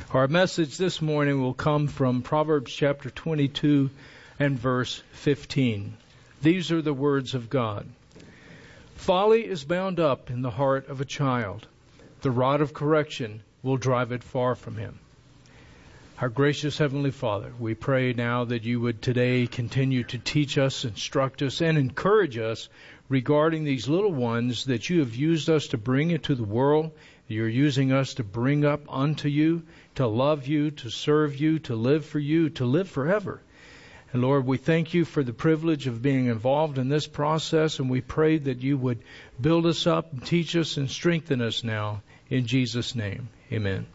Our message this morning will come from Proverbs chapter 22 and verse 15. These are the words of God. Folly is bound up in the heart of a child. The rod of correction will drive it far from him. Our gracious Heavenly Father, we pray now that you would today continue to teach us, instruct us, and encourage us regarding these little ones that you have used us to bring into the world. You're using us to bring up unto you, to love you, to serve you, to live for you, to live forever. And Lord, we thank you for the privilege of being involved in this process, and we pray that you would build us up, and teach us, and strengthen us now. In Jesus' name, amen.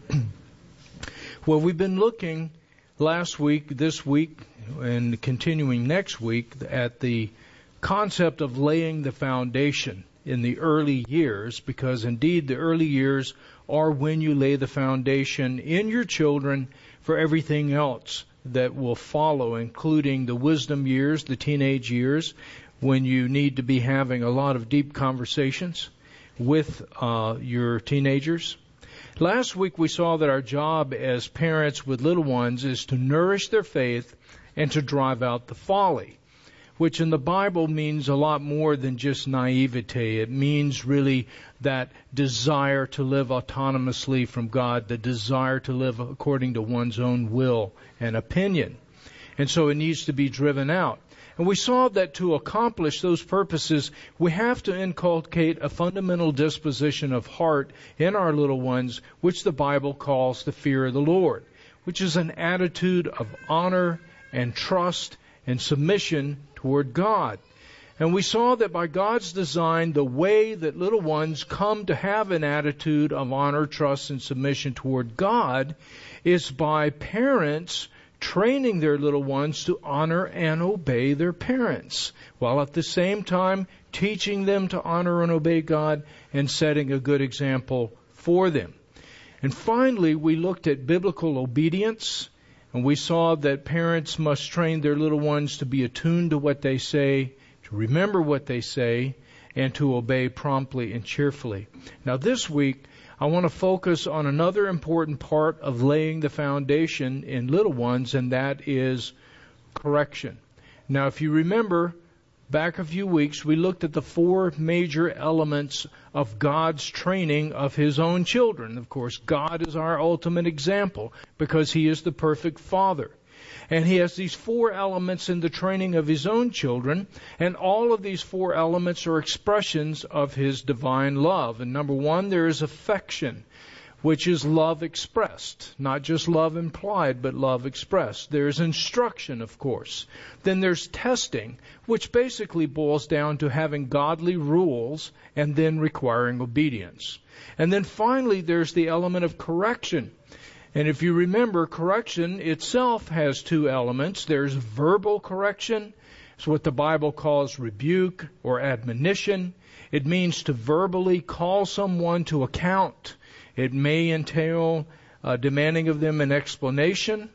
Well, we've been looking last week, this week, and continuing next week at the concept of laying the foundation in the early years, because indeed the early years are when you lay the foundation in your children for everything else that will follow, including the wisdom years, the teenage years, when you need to be having a lot of deep conversations with your teenagers. Last week we saw that our job as parents with little ones is to nourish their faith and to drive out the folly, which in the Bible means a lot more than just naivete. It means really that desire to live autonomously from God, the desire to live according to one's own will and opinion. And so it needs to be driven out. And we saw that to accomplish those purposes, we have to inculcate a fundamental disposition of heart in our little ones, which the Bible calls the fear of the Lord, which is an attitude of honor and trust and submission toward God. And we saw that by God's design, the way that little ones come to have an attitude of honor, trust, and submission toward God is by parents training their little ones to honor and obey their parents, while at the same time teaching them to honor and obey God and setting a good example for them. And finally, we looked at biblical obedience, and we saw that parents must train their little ones to be attuned to what they say, to remember what they say, and to obey promptly and cheerfully. Now this week, I want to focus on another important part of laying the foundation in little ones, and that is correction. Now, if you remember, back a few weeks, we looked at the four major elements of God's training of His own children. Of course, God is our ultimate example because He is the perfect Father. And He has these four elements in the training of His own children, and all of these four elements are expressions of His divine love. And number one, there is affection, which is love expressed. Not just love implied, but love expressed. There's instruction, of course. Then there's testing, which basically boils down to having godly rules and then requiring obedience. And then finally, there's the element of correction. And if you remember, correction itself has two elements. There's verbal correction. It's what the Bible calls rebuke or admonition. It means to verbally call someone to account. It may entail demanding of them an explanation,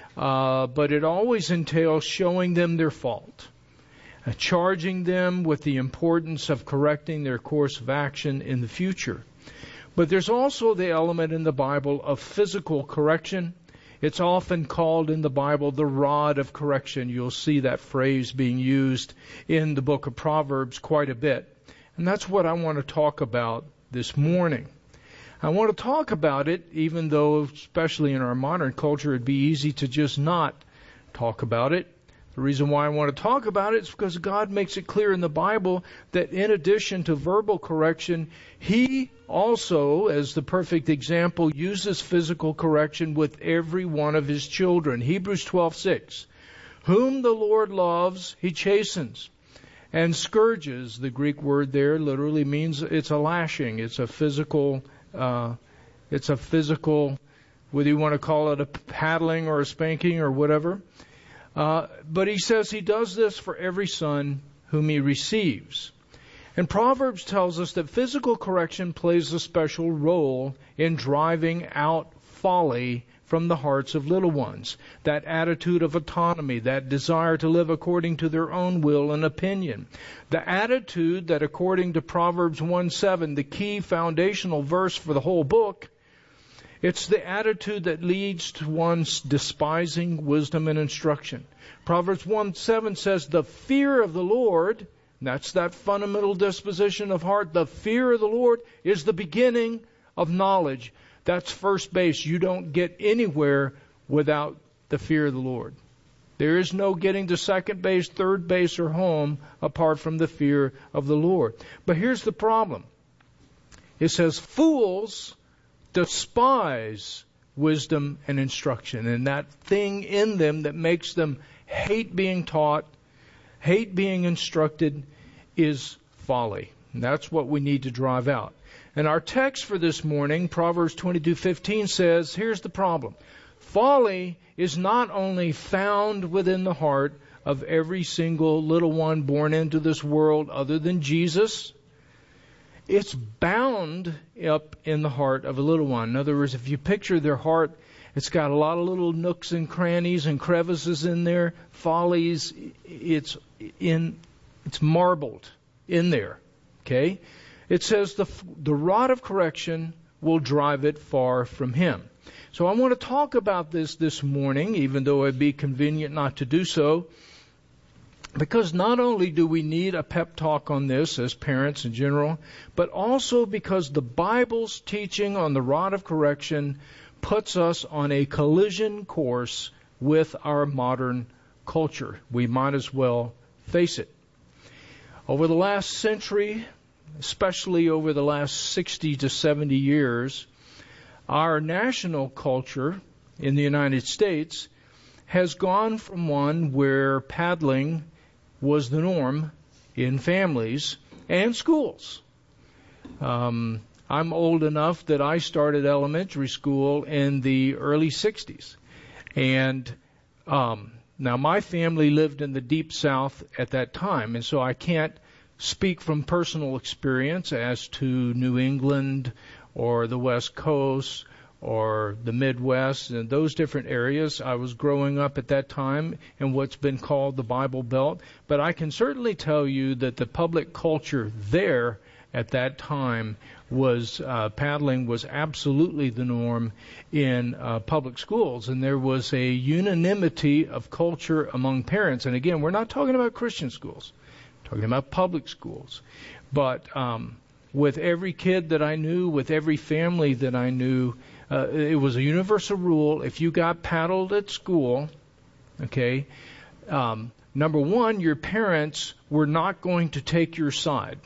but it always entails showing them their fault, charging them with the importance of correcting their course of action in the future. But there's also the element in the Bible of physical correction. It's often called in the Bible the rod of correction. You'll see that phrase being used in the book of Proverbs quite a bit. And that's what I want to talk about this morning. I want to talk about it, even though, especially in our modern culture, it'd be easy to just not talk about it. The reason why I want to talk about it is because God makes it clear in the Bible that in addition to verbal correction, He also, as the perfect example, uses physical correction with every one of His children. Hebrews 12:6. Whom the Lord loves, He chastens and scourges. The Greek word there literally means it's a lashing. It's a physical, whether you want to call it a paddling or a spanking or whatever. But He says He does this for every son whom He receives. And Proverbs tells us that physical correction plays a special role in driving out folly from the hearts of little ones. That attitude of autonomy, that desire to live according to their own will and opinion. The attitude that, according to Proverbs 1:7, the key foundational verse for the whole book, It's the attitude that leads to one's despising wisdom and instruction. Proverbs 1:7 says, the fear of the Lord, that's that fundamental disposition of heart, the fear of the Lord is the beginning of knowledge. That's first base. You don't get anywhere without the fear of the Lord. There is no getting to second base, third base, or home apart from the fear of the Lord. But here's the problem. It says, fools despise wisdom and instruction. And that thing in them that makes them hate being taught, hate being instructed, is folly. And that's what we need to drive out. And our text for this morning, Proverbs 22:15, says, here's the problem. Folly is not only found within the heart of every single little one born into this world other than Jesus, it's bound up in the heart of a little one. In other words, if you picture their heart, it's got a lot of little nooks and crannies and crevices in there. Follies, it's marbled in there. Okay? It says the rod of correction will drive it far from him. So I want to talk about this morning, even though it'd be convenient not to do so, because not only do we need a pep talk on this as parents in general, but also because the Bible's teaching on the rod of correction puts us on a collision course with our modern culture. We might as well face it. Over the last century, especially over the last 60 to 70 years, our national culture in the United States has gone from one where paddling was the norm in families and schools. I'm old enough that I started elementary school in the early 60s. And now my family lived in the deep South at that time, and so I can't speak from personal experience as to New England or the West Coast or the Midwest and those different areas. I was growing up at that time in what's been called the Bible Belt. But I can certainly tell you that the public culture there at that time was paddling was absolutely the norm in public schools. And there was a unanimity of culture among parents. And again, we're not talking about Christian schools. We're talking about public schools. But with every kid that I knew, with every family that I knew, it was a universal rule. If you got paddled at school, okay, number one, your parents were not going to take your side.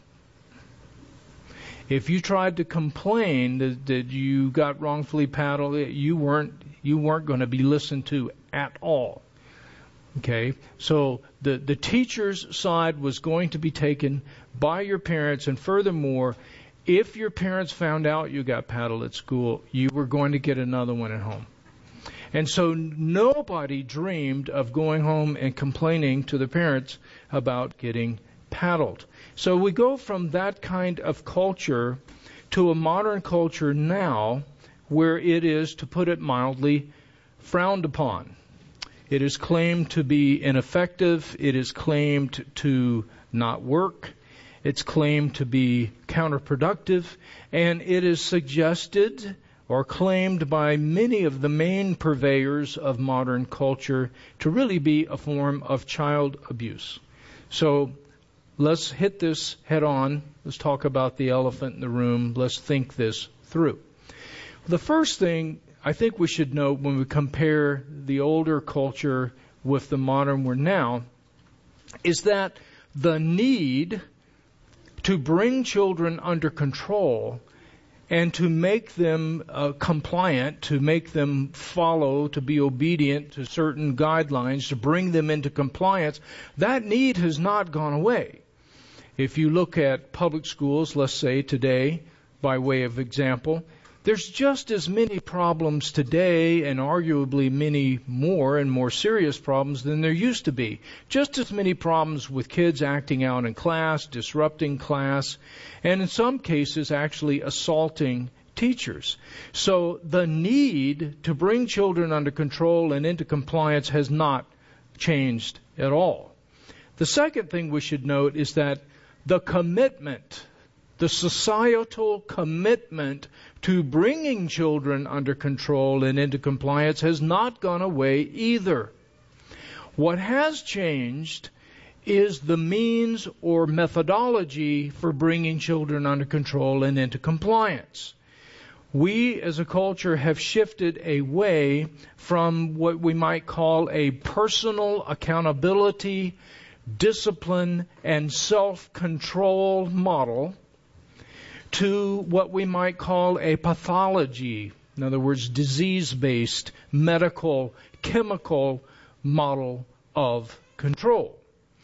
If you tried to complain that you got wrongfully paddled, you weren't going to be listened to at all. Okay, so the teacher's side was going to be taken by your parents, and furthermore, if your parents found out you got paddled at school, you were going to get another one at home. And so nobody dreamed of going home and complaining to the parents about getting paddled. So we go from that kind of culture to a modern culture now where it is, to put it mildly, frowned upon. It is claimed to be ineffective. It is claimed to not work. It's claimed to be counterproductive. And it is suggested or claimed by many of the main purveyors of modern culture to really be a form of child abuse. So let's hit this head on. Let's talk about the elephant in the room. Let's think this through. The first thing I think we should note when we compare the older culture with the modern we're now is that the need to bring children under control and to make them compliant, to make them follow, to be obedient to certain guidelines, to bring them into compliance, that need has not gone away. If you look at public schools, let's say today, by way of example, there's just as many problems today, and arguably many more and more serious problems than there used to be. Just as many problems with kids acting out in class, disrupting class, and in some cases actually assaulting teachers. So the need to bring children under control and into compliance has not changed at all. The second thing we should note is that the commitment the societal commitment to bringing children under control and into compliance has not gone away either. What has changed is the means or methodology for bringing children under control and into compliance. We as a culture have shifted away from what we might call a personal accountability, discipline, and self-control model to what we might call a pathology, in other words, disease-based, medical, chemical model of control.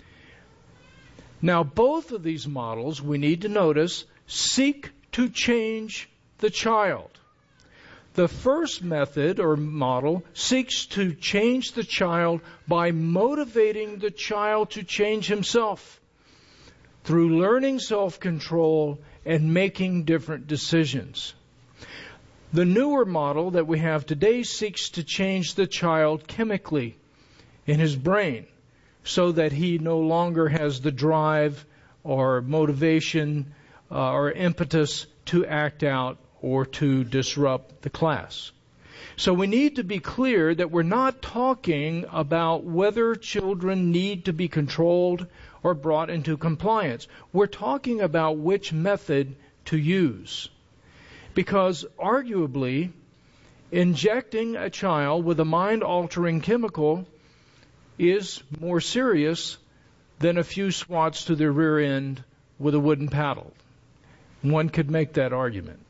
Now, both of these models, we need to notice, seek to change the child. The first method or model seeks to change the child by motivating the child to change himself through learning self-control and making different decisions. The newer model that we have today seeks to change the child chemically in his brain so that he no longer has the drive or motivation or impetus to act out or to disrupt the class. So we need to be clear that we're not talking about whether children need to be controlled or brought into compliance. We're talking about which method to use. Because arguably, injecting a child with a mind-altering chemical is more serious than a few swats to their rear end with a wooden paddle. One could make that argument.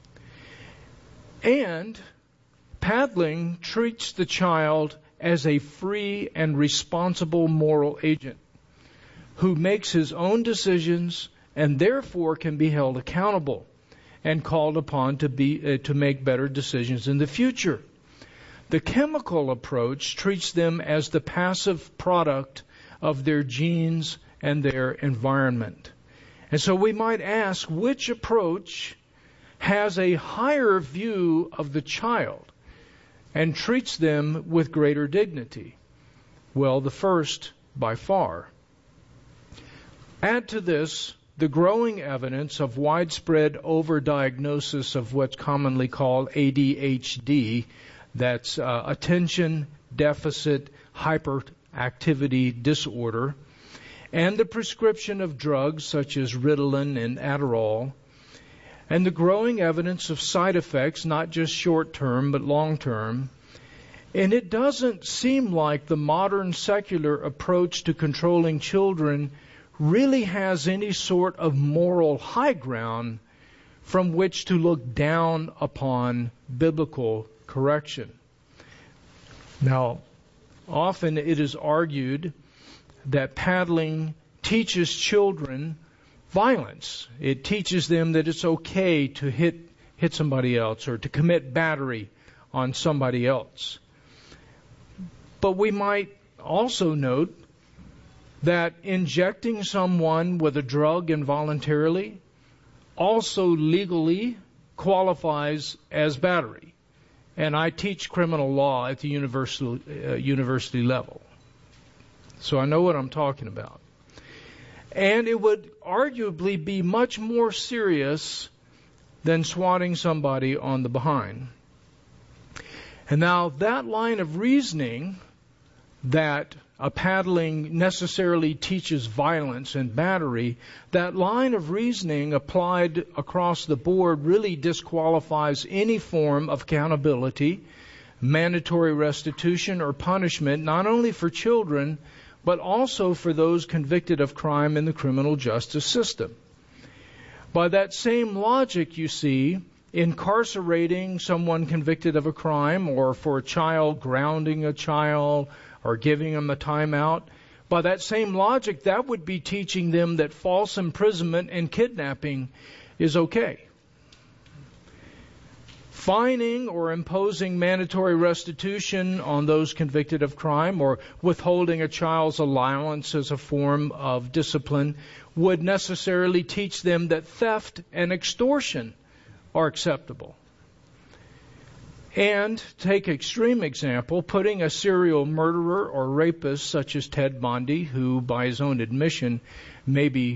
And paddling treats the child as a free and responsible moral agent who makes his own decisions and therefore can be held accountable and called upon to make better decisions in the future. The chemical approach treats them as the passive product of their genes and their environment. And so we might ask, which approach has a higher view of the child and treats them with greater dignity? Well, the first by far. Add to this the growing evidence of widespread overdiagnosis of what's commonly called ADHD, that's attention deficit hyperactivity disorder, and the prescription of drugs such as Ritalin and Adderall, and the growing evidence of side effects, not just short-term but long-term. And it doesn't seem like the modern secular approach to controlling children really has any sort of moral high ground from which to look down upon biblical correction. Now, often it is argued that paddling teaches children violence. It teaches them that it's okay to hit somebody else or to commit battery on somebody else. But we might also note that injecting someone with a drug involuntarily also legally qualifies as battery. And I teach criminal law at the university level. So I know what I'm talking about. And it would arguably be much more serious than swatting somebody on the behind. And now that line of reasoning that a paddling necessarily teaches violence and battery, that line of reasoning applied across the board really disqualifies any form of accountability, mandatory restitution, or punishment, not only for children, but also for those convicted of crime in the criminal justice system. By that same logic, you see, incarcerating someone convicted of a crime, or for a child, grounding a child, or giving them a timeout, by that same logic, that would be teaching them that false imprisonment and kidnapping is okay. Fining or imposing mandatory restitution on those convicted of crime, or withholding a child's allowance as a form of discipline, would necessarily teach them that theft and extortion are acceptable. And, take extreme example, putting a serial murderer or rapist such as Ted Bundy, who by his own admission may be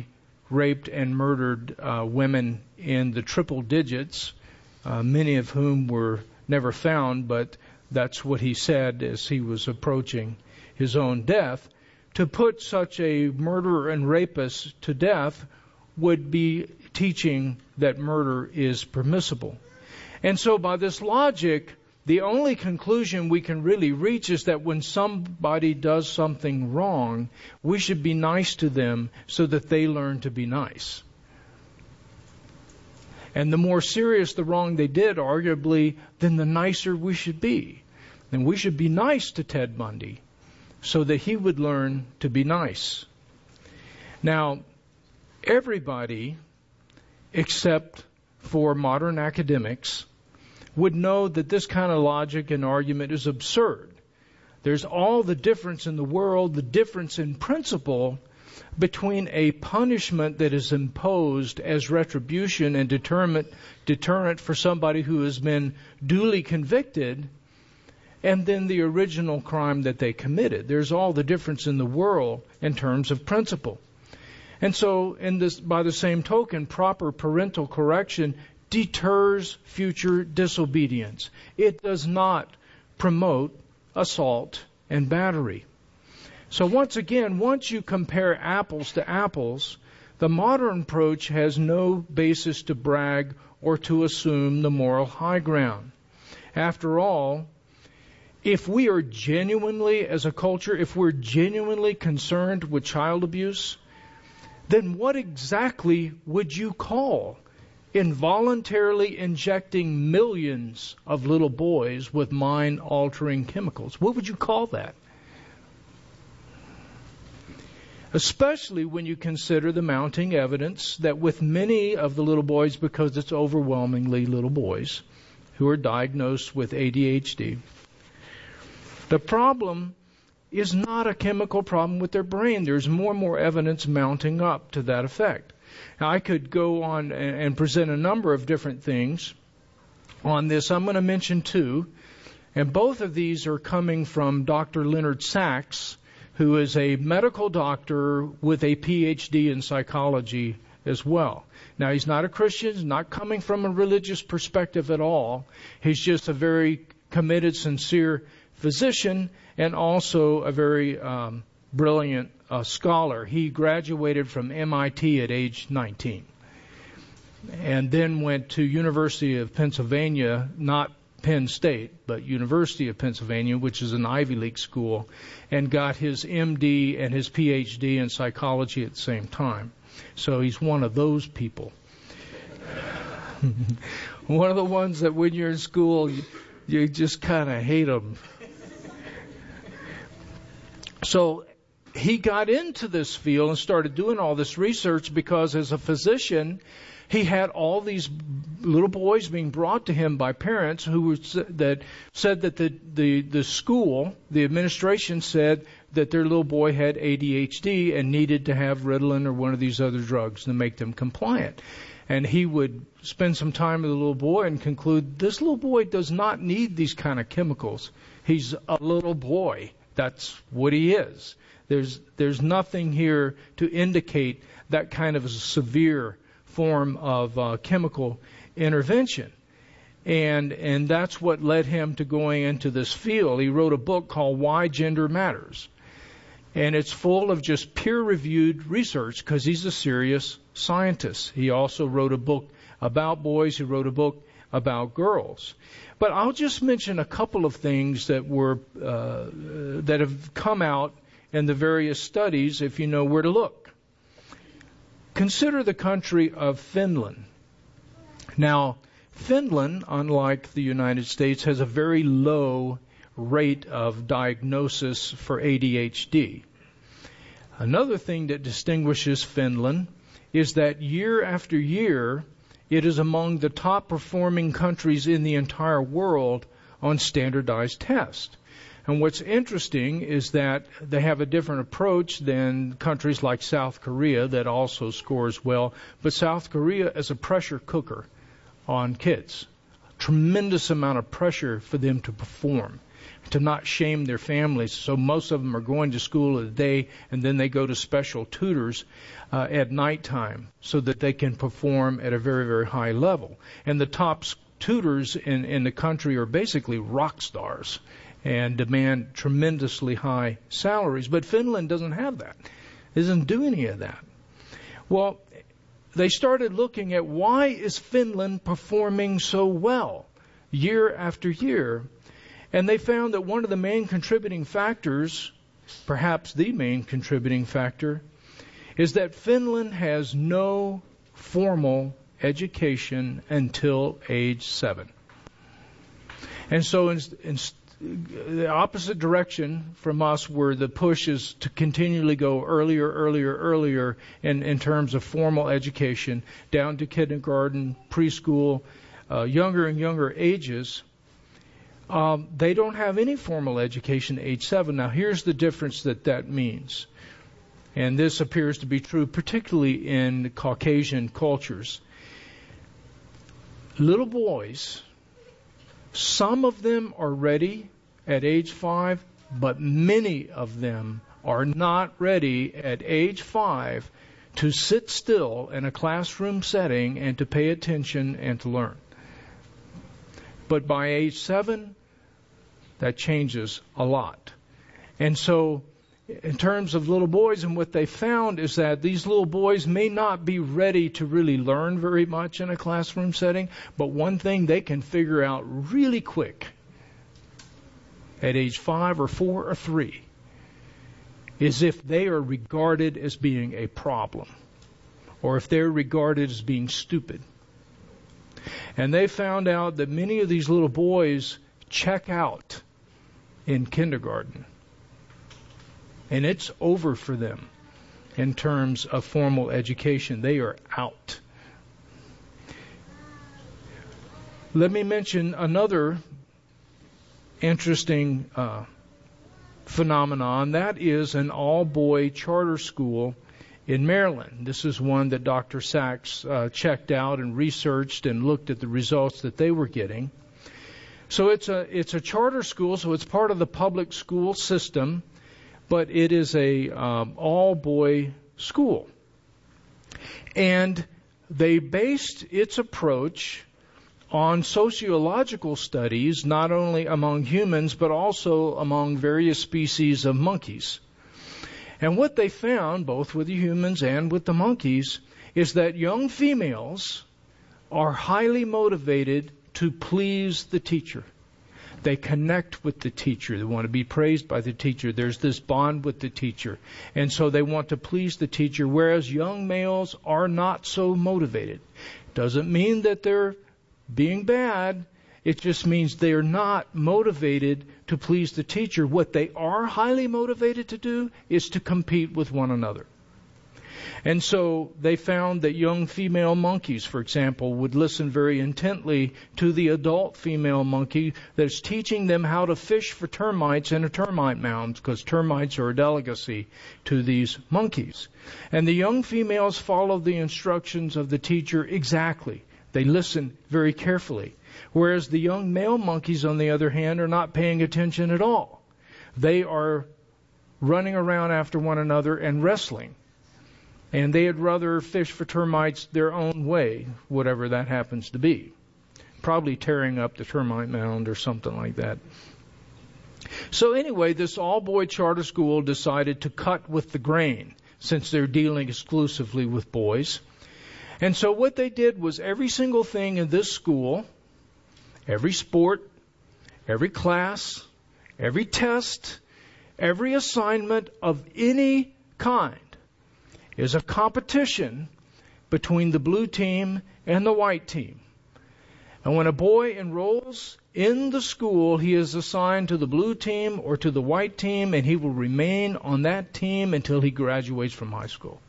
raped and murdered women in the triple digits, many of whom were never found, but that's what he said as he was approaching his own death. To put such a murderer and rapist to death would be teaching that murder is permissible. And so by this logic, the only conclusion we can really reach is that when somebody does something wrong, we should be nice to them so that they learn to be nice. And the more serious the wrong they did, arguably, then the nicer we should be. And we should be nice to Ted Bundy so that he would learn to be nice. Now, everybody, except for modern academics, would know that this kind of logic and argument is absurd. There's all the difference in the world, the difference in principle between a punishment that is imposed as retribution and deterrent for somebody who has been duly convicted, and then the original crime that they committed. There's all the difference in the world in terms of principle. And so, by the same token, proper parental correction deters future disobedience. It does not promote assault and battery. So once again, once you compare apples to apples, the modern approach has no basis to brag or to assume the moral high ground. After all, if we are genuinely, as a culture, if we're genuinely concerned with child abuse, then what exactly would you call involuntarily injecting millions of little boys with mind-altering chemicals? What would you call that? Especially when you consider the mounting evidence that with many of the little boys, because it's overwhelmingly little boys who are diagnosed with ADHD, the problem is not a chemical problem with their brain. There's more and more evidence mounting up to that effect. Now, I could go on and present a number of different things on this. I'm going to mention two, and both of these are coming from Dr. Leonard Sachs, who is a medical doctor with a PhD in psychology as well. Now, he's not a Christian, he's not coming from a religious perspective at all. He's just a very committed, sincere physician and also a very brilliant scholar. He graduated from MIT at age 19 and then went to University of Pennsylvania, not Penn State, but University of Pennsylvania, which is an Ivy League school, and got his MD and his PhD in psychology at the same time. So he's one of those people. One of the ones that when you're in school, you just kind of hate them. So he got into this field and started doing all this research because as a physician, he had all these little boys being brought to him by parents who said that the school, the administration said that their little boy had ADHD and needed to have Ritalin or one of these other drugs to make them compliant. And he would spend some time with the little boy and conclude, this little boy does not need these kind of chemicals. He's a little boy. That's what he is. There's nothing here to indicate that kind of a severe form of chemical intervention. And that's what led him to going into this field. He wrote a book called Why Gender Matters. And it's full of just peer-reviewed research because he's a serious scientist. He also wrote a book about boys. He wrote a book about girls. But I'll just mention a couple of things that that have come out in the various studies, if you know where to look. Consider the country of Finland. Now, Finland, unlike the United States, has a very low rate of diagnosis for ADHD. Another thing that distinguishes Finland is that year after year, it is among the top performing countries in the entire world on standardized tests. And what's interesting is that they have a different approach than countries like South Korea that also scores well. But South Korea is a pressure cooker on kids. Tremendous amount of pressure for them to perform. to not shame their families. So most of them are going to school at the day, and then they go to special tutors at nighttime so that they can perform at a very, very high level. And the top tutors in the country are basically rock stars and demand tremendously high salaries. But Finland doesn't have that. It doesn't do any of that. Well, they started looking at why is Finland performing so well year after year. And they found that one of the main contributing factors, perhaps the main contributing factor, is that Finland has no formal education until age 7. And so in the opposite direction from us, where the push is to continually go earlier in terms of formal education, down to kindergarten, preschool, younger and younger ages, they don't have any formal education at age 7. Now, here's the difference that means. And this appears to be true particularly in Caucasian cultures. Little boys, some of them are ready at age 5, but many of them are not ready at age 5 to sit still in a classroom setting and to pay attention and to learn. But by age 7, that changes a lot. And so, in terms of little boys, and what they found is that these little boys may not be ready to really learn very much in a classroom setting, but one thing they can figure out really quick at age 5 or 4 or 3 is if they are regarded as being a problem, or if they're regarded as being stupid. And they found out that many of these little boys check out in kindergarten. And it's over for them in terms of formal education. They are out. Let me mention another interesting phenomenon. That is an all-boy charter school in Maryland. This is one that Dr. Sachs checked out and researched and looked at the results that they were getting. So it's a charter school, so it's part of the public school system, but it is a all-boy school. And they based its approach on sociological studies, not only among humans, but also among various species of monkeys. And what they found, both with the humans and with the monkeys, is that young females are highly motivated to please the teacher. They connect with the teacher. They want to be praised by the teacher. There's this bond with the teacher. And so they want to please the teacher, whereas young males are not so motivated. Doesn't mean that they're being bad. It just means they are not motivated to please the teacher. What they are highly motivated to do is to compete with one another. And so they found that young female monkeys, for example, would listen very intently to the adult female monkey that's teaching them how to fish for termites in a termite mound, because termites are a delicacy to these monkeys. And the young females follow the instructions of the teacher exactly. They listen very carefully. Whereas the young male monkeys, on the other hand, are not paying attention at all. They are running around after one another and wrestling. And they'd rather fish for termites their own way, whatever that happens to be. Probably tearing up the termite mound or something like that. So anyway, this all-boy charter school decided to cut with the grain, since they're dealing exclusively with boys. And so what they did was every single thing in this school, every sport, every class, every test, every assignment of any kind, is a competition between the blue team and the white team. And when a boy enrolls in the school, he is assigned to the blue team or to the white team, and he will remain on that team until he graduates from high school.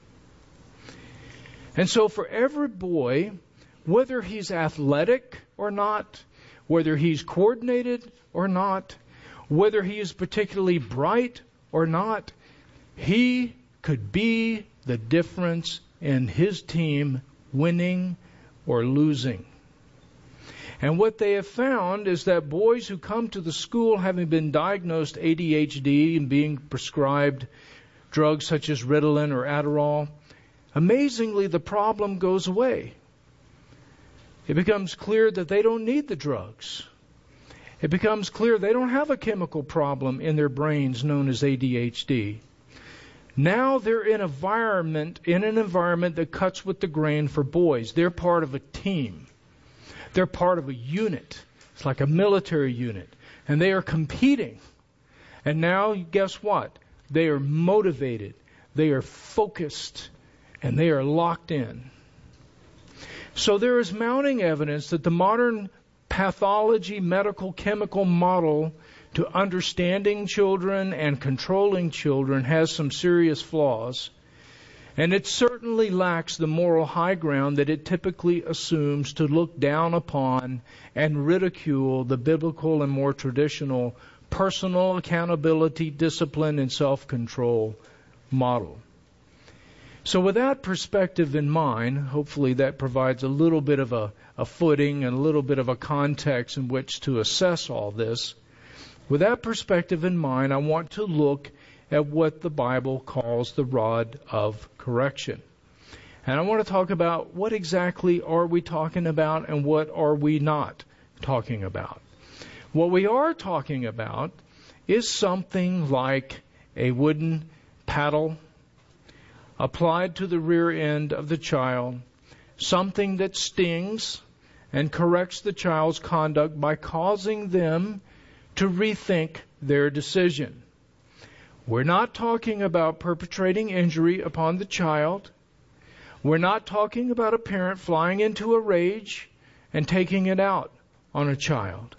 And so for every boy, whether he's athletic or not, whether he's coordinated or not, whether he is particularly bright or not, he could be the difference in his team winning or losing. And what they have found is that boys who come to the school having been diagnosed ADHD and being prescribed drugs such as Ritalin or Adderall, amazingly the problem goes away. It becomes clear that they don't need the drugs. It becomes clear they don't have a chemical problem in their brains known as ADHD. Now they're in an environment that cuts with the grain for boys. They're part of a team. They're part of a unit. It's like a military unit. And they are competing. And now, guess what? They are motivated. They are focused. And they are locked in. So there is mounting evidence that the modern pathology, medical, chemical model to understanding children and controlling children has some serious flaws. And it certainly lacks the moral high ground that it typically assumes to look down upon and ridicule the biblical and more traditional personal accountability, discipline, and self-control model. So with that perspective in mind, hopefully that provides a little bit of a footing and a little bit of a context in which to assess all this. With that perspective in mind, I want to look at what the Bible calls the rod of correction. And I want to talk about what exactly are we talking about and what are we not talking about. What we are talking about is something like a wooden paddle applied to the rear end of the child, something that stings and corrects the child's conduct by causing them to rethink their decision. We're not talking about perpetrating injury upon the child. We're not talking about a parent flying into a rage and taking it out on a child.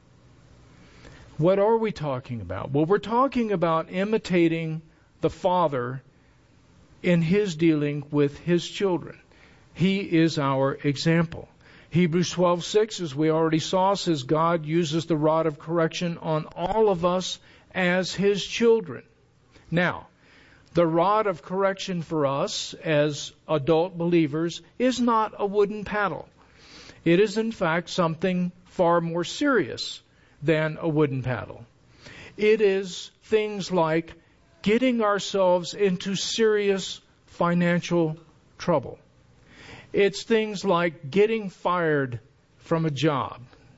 What are we talking about? Well, we're talking about imitating the Father in His dealing with His children. He is our example. Hebrews 12:6, as we already saw, says God uses the rod of correction on all of us as His children. Now, the rod of correction for us as adult believers is not a wooden paddle. It is, in fact, something far more serious than a wooden paddle. It is things like getting ourselves into serious financial trouble. It's things like getting fired from a job.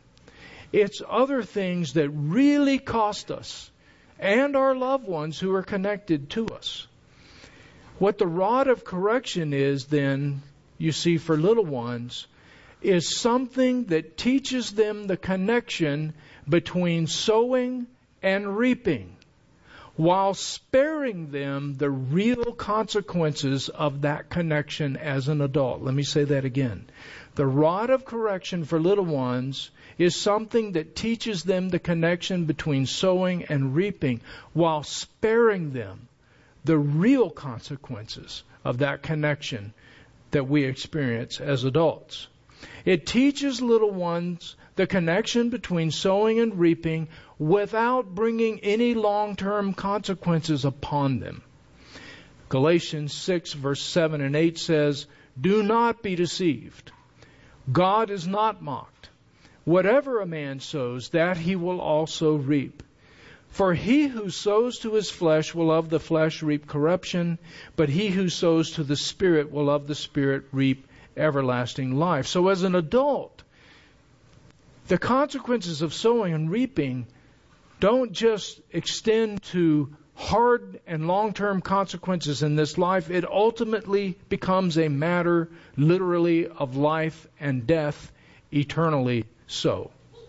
It's other things that really cost us and our loved ones who are connected to us. What the rod of correction is then, you see, for little ones, is something that teaches them the connection between sowing and reaping, while sparing them the real consequences of that connection as an adult. Let me say that again. The rod of correction for little ones is something that teaches them the connection between sowing and reaping, while sparing them the real consequences of that connection that we experience as adults. It teaches little ones the connection between sowing and reaping without bringing any long-term consequences upon them. Galatians 6, verse 7 and 8 says, "Do not be deceived. God is not mocked. Whatever a man sows, that he will also reap. For he who sows to his flesh will of the flesh reap corruption, but he who sows to the Spirit will of the Spirit reap everlasting life." So as an adult, the consequences of sowing and reaping don't just extend to hard and long-term consequences in this life. It ultimately becomes a matter, literally, of life and death, eternally so.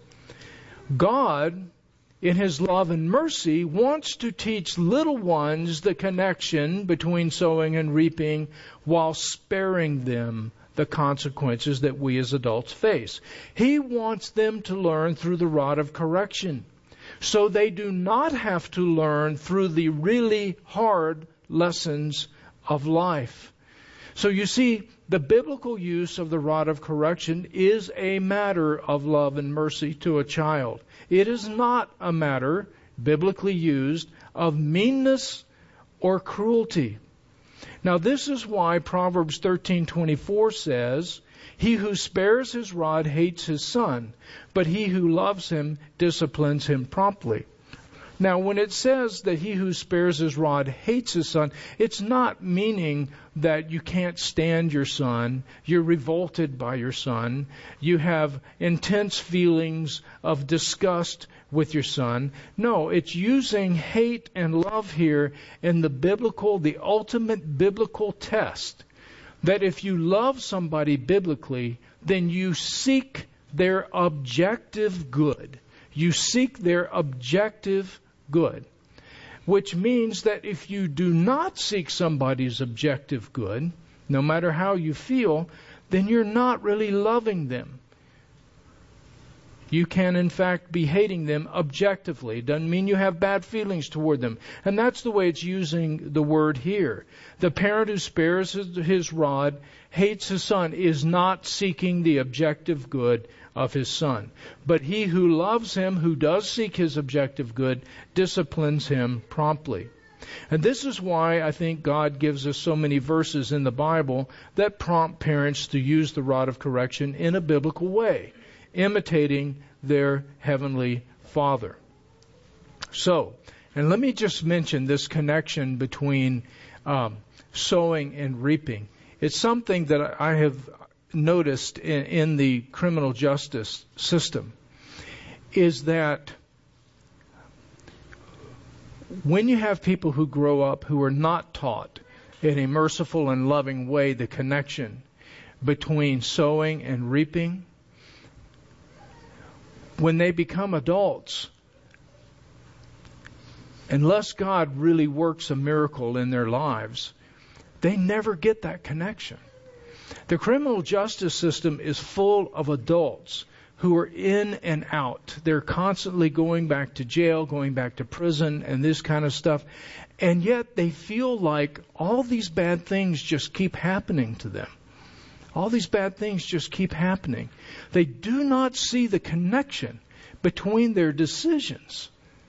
God, in His love and mercy, wants to teach little ones the connection between sowing and reaping while sparing them the consequences that we as adults face. He wants them to learn through the rod of correction, so they do not have to learn through the really hard lessons of life. So you see, the biblical use of the rod of correction is a matter of love and mercy to a child. It is not a matter, biblically used, of meanness or cruelty. Now this is why Proverbs 13:24 says, He who spares his rod hates his son, but he who loves him disciplines him promptly. Now, when it says that he who spares his rod hates his son, it's not meaning that you can't stand your son, you're revolted by your son, you have intense feelings of disgust with your son. No, it's using hate and love here in the ultimate biblical test. That if you love somebody biblically, then you seek their objective good. You seek their objective good. Which means that if you do not seek somebody's objective good, no matter how you feel, then you're not really loving them. You can, in fact, be hating them objectively. It doesn't mean you have bad feelings toward them. And that's the way it's using the word here. The parent who spares his rod, hates his son, is not seeking the objective good of his son. But he who loves him, who does seek his objective good, disciplines him promptly. And this is why I think God gives us so many verses in the Bible that prompt parents to use the rod of correction in a biblical way, imitating their heavenly Father. So, and let me just mention this connection between sowing and reaping. It's something that I have noticed in the criminal justice system, is that when you have people who grow up who are not taught in a merciful and loving way the connection between sowing and reaping, when they become adults, unless God really works a miracle in their lives, they never get that connection. The criminal justice system is full of adults who are in and out. They're constantly going back to jail, going back to prison, and this kind of stuff. And yet they feel like all these bad things just keep happening to them. All these bad things just keep happening. They do not see the connection between their decisions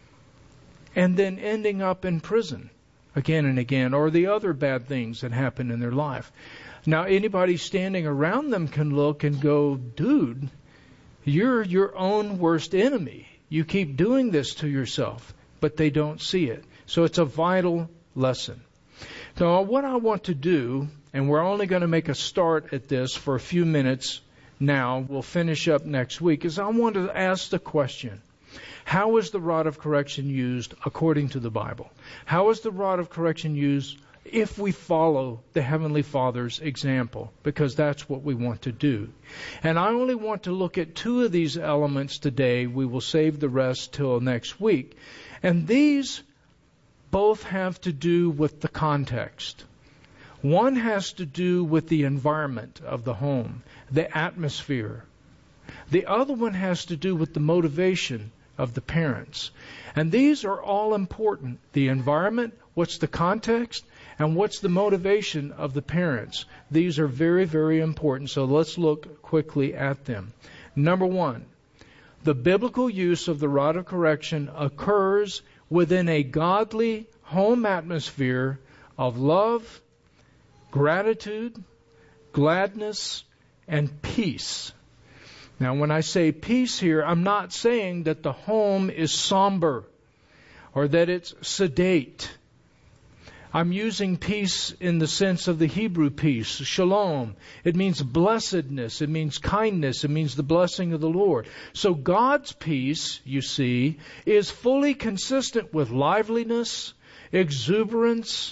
and then ending up in prison again and again, or the other bad things that happen in their life. Now, anybody standing around them can look and go, dude, you're your own worst enemy. You keep doing this to yourself, but they don't see it. So it's a vital lesson. Now, what I want to do, and we're only going to make a start at this for a few minutes now, we'll finish up next week, is I want to ask the question, how is the rod of correction used according to the Bible? How is the rod of correction used if we follow the Heavenly Father's example? Because that's what we want to do. And I only want to look at two of these elements today. We will save the rest till next week. And these both have to do with the context. One has to do with the environment of the home, the atmosphere. The other one has to do with the motivation of the parents. And these are all important. The environment, what's the context, and what's the motivation of the parents. These are very, very important. So let's look quickly at them. Number one, the biblical use of the rod of correction occurs within a godly home atmosphere of love, gratitude, gladness, and peace. Now, when I say peace here, I'm not saying that the home is somber or that it's sedate. I'm using peace in the sense of the Hebrew peace, shalom. It means blessedness. It means kindness. It means the blessing of the Lord. So God's peace, you see, is fully consistent with liveliness, exuberance,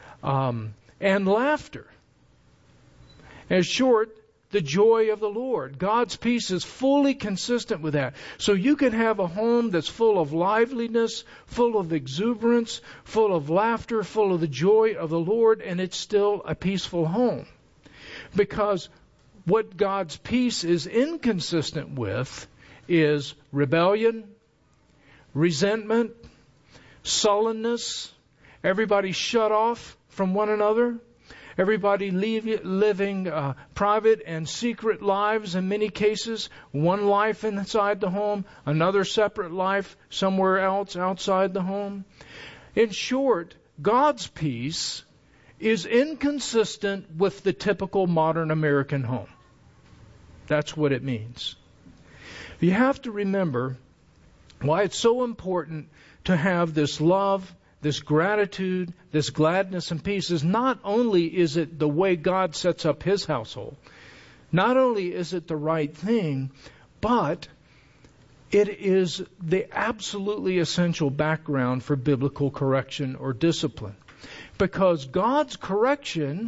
and laughter. In short, the joy of the Lord. God's peace is fully consistent with that. So you can have a home that's full of liveliness, full of exuberance, full of laughter, full of the joy of the Lord, and it's still a peaceful home. Because what God's peace is inconsistent with is rebellion, resentment, sullenness, everybody shut off from one another, everybody living private and secret lives in many cases. One life inside the home, another separate life somewhere else outside the home. In short, God's peace is inconsistent with the typical modern American home. That's what it means. You have to remember why it's so important to have this love, this gratitude, this gladness and peace. Is not only is it the way God sets up His household, not only is it the right thing, but it is the absolutely essential background for biblical correction or discipline. Because God's correction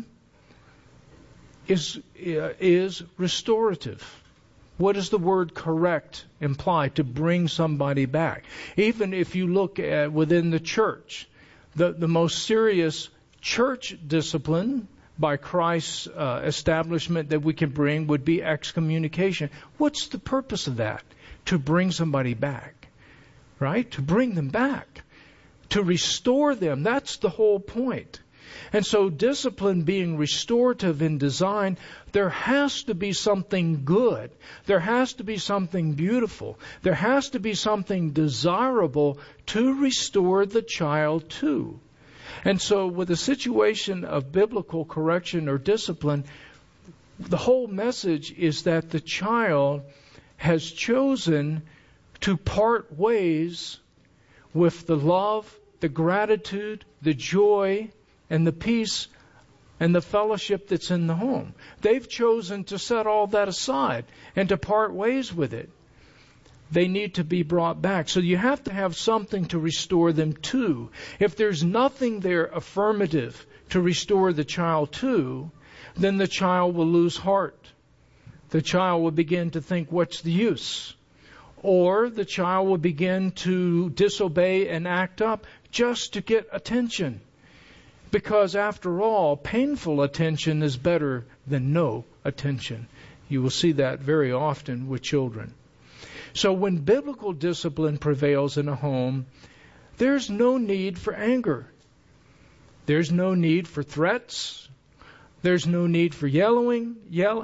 is restorative. What does the word correct imply? To bring somebody back. Even if you look at within the church, the most serious church discipline by Christ's establishment that we can bring would be excommunication. What's the purpose of that? To bring somebody back, right? To bring them back. To restore them. That's the whole point. And so discipline being restorative in design, there has to be something good. There has to be something beautiful. There has to be something desirable to restore the child to. And so with a situation of biblical correction or discipline, the whole message is that the child has chosen to part ways with the love, the gratitude, the joy, and the peace and the fellowship that's in the home. They've chosen to set all that aside and to part ways with it. They need to be brought back. So you have to have something to restore them to. If there's nothing there affirmative to restore the child to, then the child will lose heart. The child will begin to think, what's the use? Or the child will begin to disobey and act up just to get attention. Because after all, painful attention is better than no attention. You will see that very often with children. So when biblical discipline prevails in a home, there's no need for anger. There's no need for threats. There's no need for yelling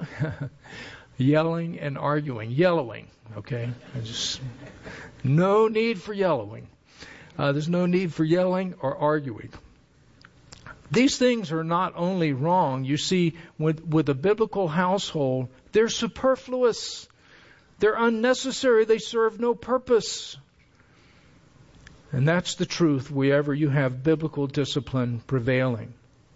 and arguing. Yellowing, okay? No need for yellowing. There's no need for yelling or arguing. These things are not only wrong. You see, with a biblical household, they're superfluous. They're unnecessary. They serve no purpose. And that's the truth wherever you have biblical discipline prevailing.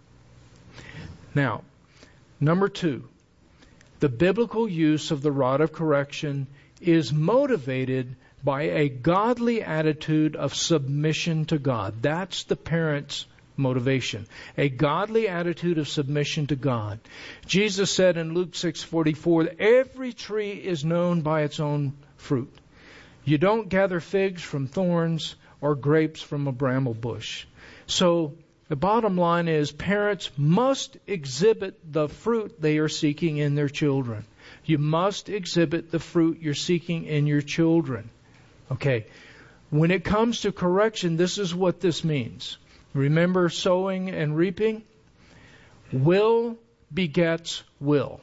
Now, number 2, the biblical use of the rod of correction is motivated by a godly attitude of submission to God. That's the parent's motivation. A godly attitude of submission to God. Jesus said in Luke 6:44 that every tree is known by its own fruit. You don't gather figs from thorns or grapes from a bramble bush. So the bottom line is parents must exhibit the fruit they are seeking in their children. You must exhibit the fruit you're seeking in your children. Okay. When it comes to correction, this is what this means. Remember sowing and reaping? Will begets will.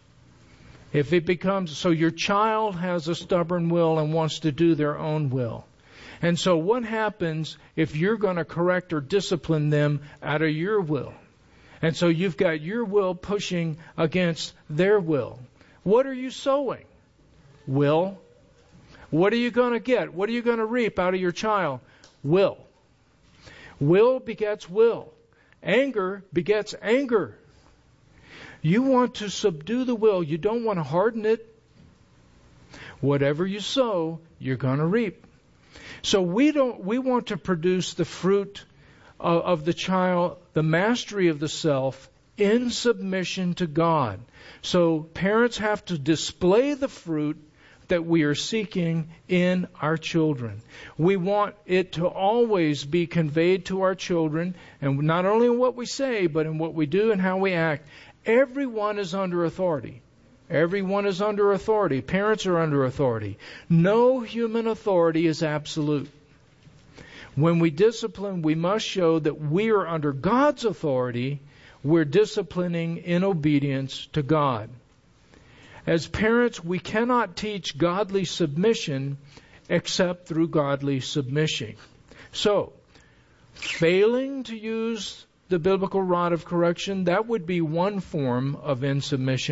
If it becomes, so your child has a stubborn will and wants to do their own will. And so what happens if you're going to correct or discipline them out of your will? And so you've got your will pushing against their will. What are you sowing? Will. What are you going to get? What are you going to reap out of your child? Will. Will begets will. Anger begets anger. You want to subdue the will. You don't want to harden it. Whatever you sow, you're going to reap. So we want to produce the fruit of the child, the mastery of the self, in submission to God. So parents have to display the fruit that we are seeking in our children. We want it to always be conveyed to our children, and not only in what we say, but in what we do and how we act. Everyone is under authority. Everyone is under authority. Parents are under authority. No human authority is absolute. When we discipline, we must show that we are under God's authority. We're disciplining in obedience to God. As parents, we cannot teach godly submission except through godly submission. So, failing to use the biblical rod of correction, that would be one form of insubmission.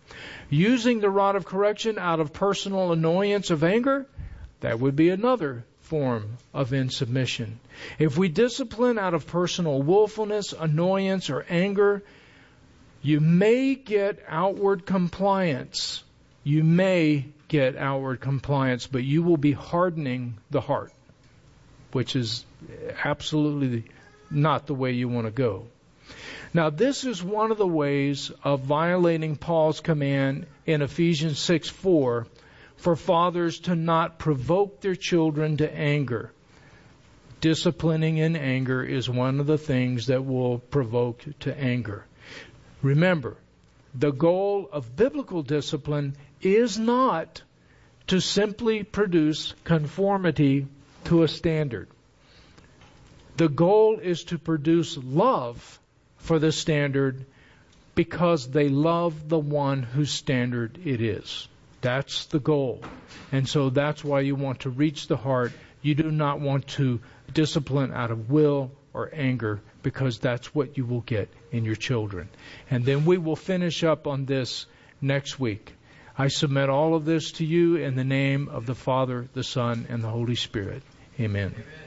Using the rod of correction out of personal annoyance of anger, that would be another form of insubmission. If we discipline out of personal willfulness, annoyance, or anger, you may get outward compliance. You may get outward compliance, but you will be hardening the heart, which is absolutely not the way you want to go. Now, this is one of the ways of violating Paul's command in Ephesians 6:4 for fathers to not provoke their children to anger. Disciplining in anger is one of the things that will provoke to anger. Remember, the goal of biblical discipline is not to simply produce conformity to a standard. The goal is to produce love for the standard because they love the one whose standard it is. That's the goal. And so that's why you want to reach the heart. You do not want to discipline out of will or anger, because that's what you will get in your children. And then we will finish up on this next week. I submit all of this to you in the name of the Father, the Son, and the Holy Spirit. Amen.